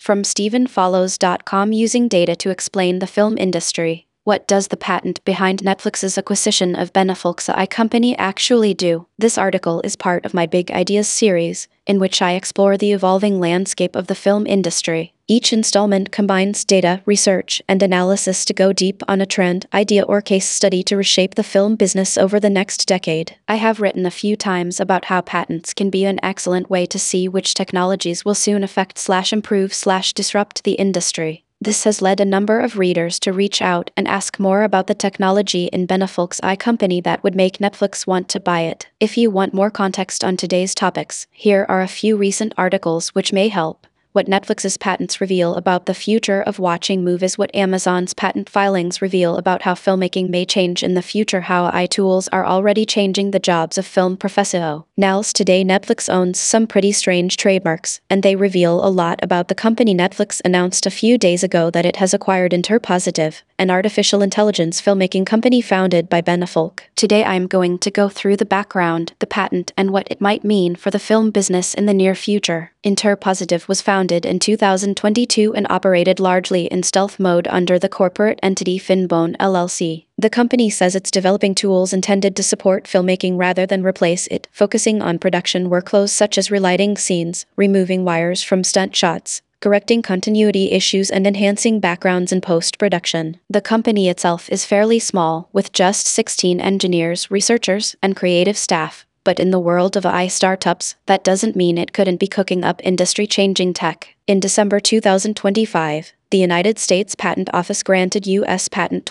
From StephenFollows.com. Using data to explain the film industry. What does the patent behind Netflix's acquisition of Beneflux AI company actually do? This article is part of my Big Ideas series, in which I explore the evolving landscape of the film industry. Each installment combines data, research, and analysis to go deep on a trend, idea, or case study to reshape the film business over the next decade. I have written a few times about how patents can be an excellent way to see which technologies will soon affect/improve/disrupt the industry. This has led a number of readers to reach out and ask more about the technology in Beneflux AI company that would make Netflix want to buy it. If you want more context on today's topics, here are a few recent articles which may help. What Netflix's patents reveal about the future of watching movies. What Amazon's patent filings reveal about how filmmaking may change in the future. How AI tools are already changing the jobs of film professionals. Today Netflix owns some pretty strange trademarks, and they reveal a lot about the company. Netflix announced a few days ago that it has acquired Interpositive, an artificial intelligence filmmaking company founded by Beneflux. Today I'm going to go through the background, the patent, and what it might mean for the film business in the near future. Interpositive was founded in 2022 and operated largely in stealth mode under the corporate entity Finbone LLC. The company says it's developing tools intended to support filmmaking rather than replace it, focusing on production workflows such as relighting scenes, removing wires from stunt shots, correcting continuity issues, and enhancing backgrounds in post-production. The company itself is fairly small, with just 16 engineers, researchers, and creative staff. But in the world of AI startups, that doesn't mean it couldn't be cooking up industry-changing tech. In December 2025, the United States Patent Office granted U.S. Patent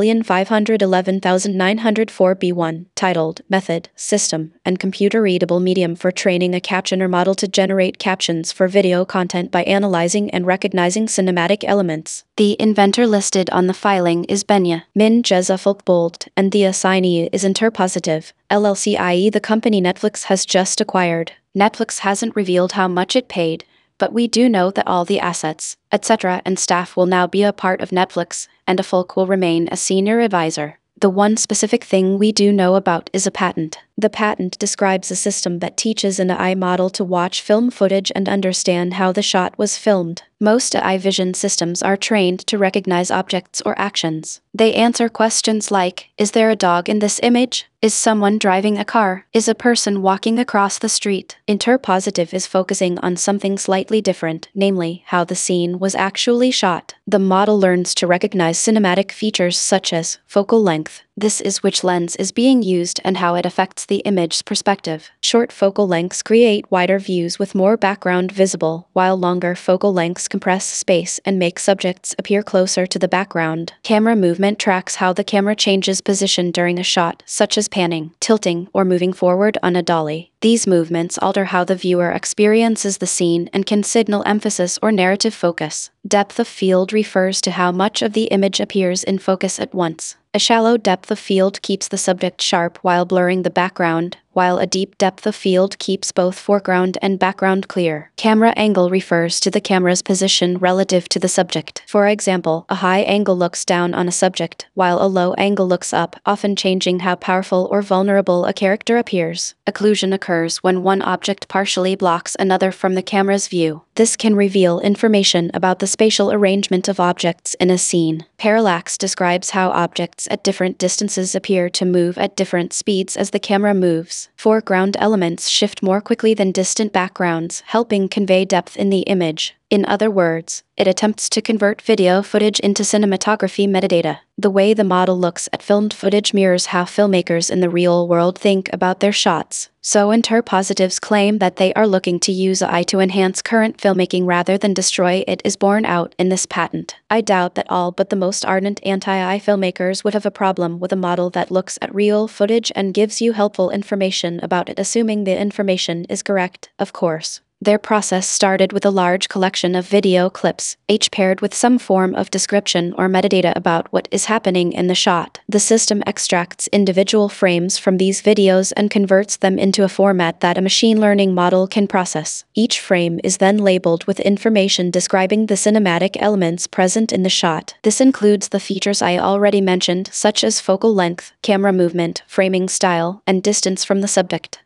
12,511,904b1, titled Method, System, and Computer-Readable Medium for Training a Captioner Model to Generate Captions for Video Content by Analyzing and Recognizing Cinematic Elements. The inventor listed on the filing is Benjamin Folkbold, and the assignee is Interpositive, LLC, i.e. the company Netflix has just acquired. Netflix hasn't revealed how much it paid, but we do know that all the assets, etc., and staff will now be a part of Netflix, and Folk will remain a senior advisor. The one specific thing we do know about is a patent. The patent describes a system that teaches an AI model to watch film footage and understand how the shot was filmed. Most AI vision systems are trained to recognize objects or actions. They answer questions like, is there a dog in this image? Is someone driving a car? Is a person walking across the street? Interpositive is focusing on something slightly different, namely, how the scene was actually shot. The model learns to recognize cinematic features such as focal length. This is which lens is being used and how it affects the image's perspective. Short focal lengths create wider views with more background visible, while longer focal lengths compress space and make subjects appear closer to the background. Camera movement tracks how the camera changes position during a shot, such as panning, tilting, or moving forward on a dolly. These movements alter how the viewer experiences the scene and can signal emphasis or narrative focus. Depth of field refers to how much of the image appears in focus at once. A shallow depth of field keeps the subject sharp while blurring the background, while a deep depth of field keeps both foreground and background clear. Camera angle refers to the camera's position relative to the subject. For example, a high angle looks down on a subject, while a low angle looks up, often changing how powerful or vulnerable a character appears. Occlusion occurs when one object partially blocks another from the camera's view. This can reveal information about the spatial arrangement of objects in a scene. Parallax describes how objects at different distances appear to move at different speeds as the camera moves. Foreground elements shift more quickly than distant backgrounds, helping convey depth in the image. In other words, it attempts to convert video footage into cinematography metadata. The way the model looks at filmed footage mirrors how filmmakers in the real world think about their shots. So Interpositive's claim that they are looking to use AI to enhance current filmmaking rather than destroy it is borne out in this patent. I doubt that all but the most ardent anti-AI filmmakers would have a problem with a model that looks at real footage and gives you helpful information about it, assuming the information is correct, of course. Their process started with a large collection of video clips, each paired with some form of description or metadata about what is happening in the shot. The system extracts individual frames from these videos and converts them into a format that a machine learning model can process. Each frame is then labeled with information describing the cinematic elements present in the shot. This includes the features I already mentioned, such as focal length, camera movement, framing style, and distance from the subject.